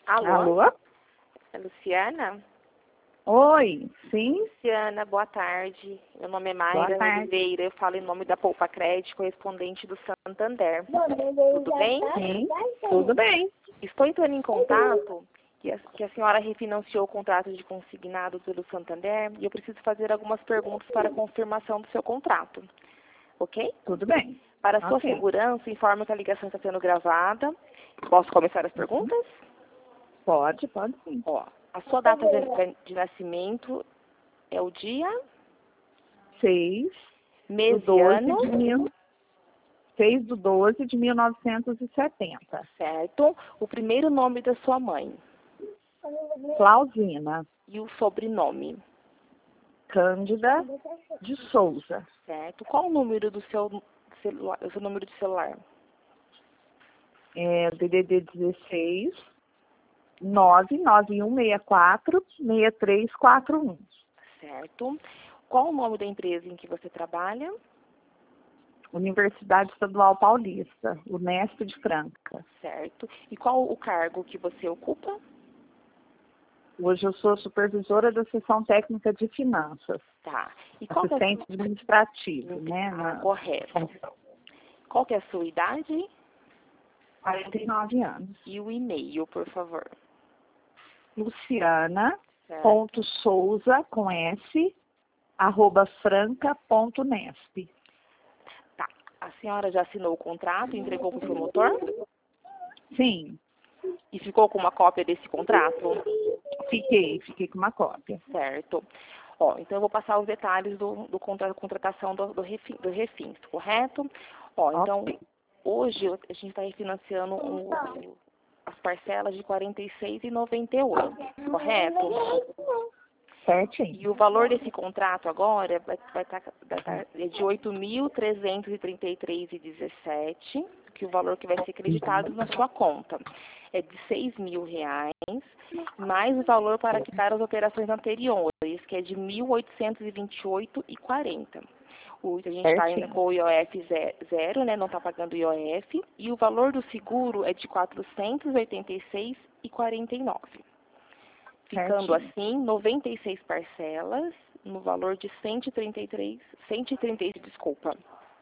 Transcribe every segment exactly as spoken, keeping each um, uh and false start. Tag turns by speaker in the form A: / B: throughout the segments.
A: Alô?
B: Alô?
A: É Luciana?
B: Oi, sim?
A: Luciana, boa tarde. Meu nome é
B: Boa
A: Mayra
B: tarde.
A: Oliveira. Eu falo em nome da Poupa Crédito, correspondente do Santander. Tudo bem?
B: Sim, tudo bem.
A: Estou entrando em contato que a, que a senhora refinanciou o contrato de consignado pelo Santander e eu preciso fazer algumas perguntas para confirmação do seu contrato. Ok?
B: Tudo bem.
A: Para sua
B: Ok.
A: segurança, informo que a ligação está sendo gravada. Posso começar as perguntas?
B: Pode, pode sim.
A: Ó, a sua data de, de nascimento é o dia,
B: seis
A: mês
B: do
A: e
B: doze
A: ano,
B: de mil, seis do doze de mil novecentos e setenta.
A: certo? O primeiro nome da sua mãe
B: Flauzina
A: e o sobrenome,
B: Cândida de Souza.
A: certo? Qual o número do seu celular, o seu número de celular?
B: É D D D dezesseis, nove nove um seis quatro, seis três quatro um.
A: Certo? Qual o nome da empresa em que você trabalha?
B: Universidade Estadual Paulista, Unesp de Franca.
A: Certo? E qual o cargo que você ocupa?
B: Hoje eu sou supervisora da seção técnica de finanças,
A: Tá. E qual que é a
B: assistente
A: sua...
B: administrativo, né?
A: Ah,
B: Na
A: correto.
B: função.
A: Qual que é a sua idade?
B: quarenta e nove anos.
A: E o e-mail, por favor.
B: Luciana
A: Certo.
B: ponto Souza com S arroba franca ponto nesp.
A: Tá. A senhora já assinou o contrato e entregou para o promotor?
B: Sim,
A: E ficou com uma cópia desse contrato?
B: fiquei, fiquei com uma cópia.
A: Certo. Ó, então eu vou passar os detalhes do, do contra, contratação do, do, refin, do refins, correto? Ó, então,
B: Ok.
A: hoje eu- a gente está refinanciando o, o- as parcelas de quarenta e seis reais e noventa e oito centavos, correto?
B: Certinho.
A: E o valor desse contrato agora vai vai estar vai tá é de oito mil trezentos e trinta e três reais e dezessete centavos, que o valor que vai ser creditado na sua conta é de seis mil reais, mais o valor para quitar as operações anteriores, que é de mil oitocentos e vinte e oito reais e quarenta centavos. O, a gente está ainda
B: Certinho.
A: com o I O F ze- zero, né? Não está pagando I O F. E o valor do seguro é de quatrocentos e oitenta e seis reais e quarenta e nove centavos. Ficando
B: Certinho.
A: assim, noventa e seis parcelas, no valor de cento e trinta e três, cento e trinta e três, desculpa.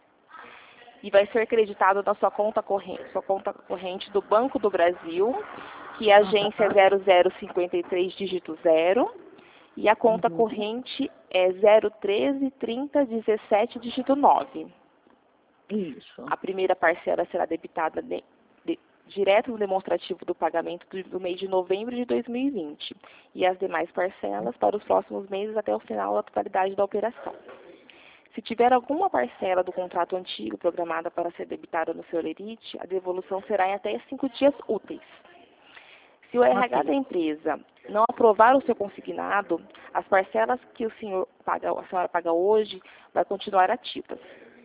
A: E vai ser creditado na sua conta corrente, sua conta corrente do Banco do Brasil, que é a agência zero zero cinquenta e três, dígito zero, e a conta
B: Uhum.
A: corrente é zero treze, trinta, dezessete, dígito nove.
B: Isso.
A: A primeira parcela será debitada de, de, direto no demonstrativo do pagamento do, do mês de novembro de dois mil e vinte e as demais parcelas para os próximos meses até o final da totalidade da operação. Se tiver alguma parcela do contrato antigo programada para ser debitada no seu lerite, a devolução será em até cinco dias úteis. Se o R H
B: Ok.
A: da empresa não aprovar o seu consignado, as parcelas que o senhor paga, a senhora paga hoje vai continuar ativas.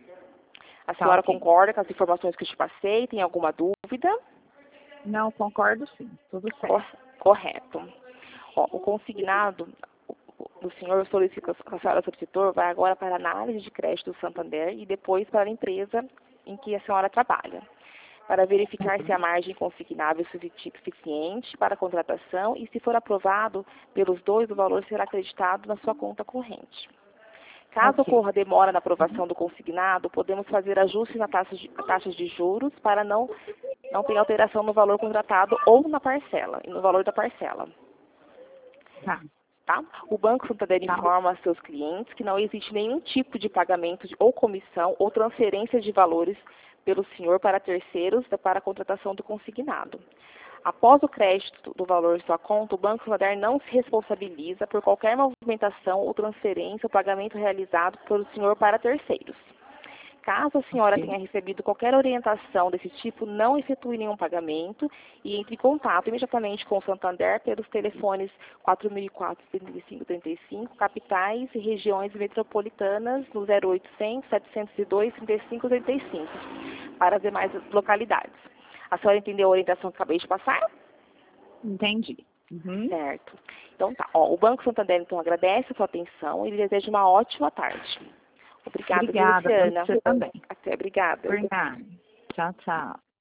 A: A
B: Tá
A: senhora
B: ok.
A: concorda com as informações que eu te passei? Tem alguma dúvida?
B: Não, concordo sim. Tudo certo.
A: Cor- Correto. Ó, o consignado do senhor solicita, que a senhora solicitou vai agora para a análise de crédito do Santander e depois para a empresa em que a senhora trabalha, para verificar se a margem consignável é suficiente para a contratação e, se for aprovado pelos dois, o valor será acreditado na sua conta corrente. Caso
B: Ok.
A: ocorra demora na aprovação do consignado, podemos fazer ajustes na taxa de, taxas de juros para não, não ter alteração no valor contratado ou na parcela, e no valor da parcela.
B: Tá.
A: Tá? O Banco Santander
B: Tá.
A: informa a seus clientes que não existe nenhum tipo de pagamento de, ou comissão ou transferência de valores pelo senhor para terceiros para a contratação do consignado. Após o crédito do valor de sua conta, o Banco Santander não se responsabiliza por qualquer movimentação ou transferência ou pagamento realizado pelo senhor para terceiros. Caso a senhora
B: Ok.
A: tenha recebido qualquer orientação desse tipo, não efetue nenhum pagamento e entre em contato imediatamente com o Santander pelos telefones quatro mil e quatro, trinta e cinco, trinta e cinco, capitais e regiões metropolitanas no zero oitocentos, setecentos e dois, trinta e cinco, trinta e cinco, para as demais localidades. A senhora entendeu a orientação que acabei de passar?
B: Entendi. Uhum.
A: Certo. Então tá. Ó, o Banco Santander então agradece a sua atenção e lhe deseja uma ótima tarde. Obrigada, viu,
B: Obrigada,
A: Luciana?
B: você também.
A: Até, obrigada.
B: Por nada. Tchau, tchau.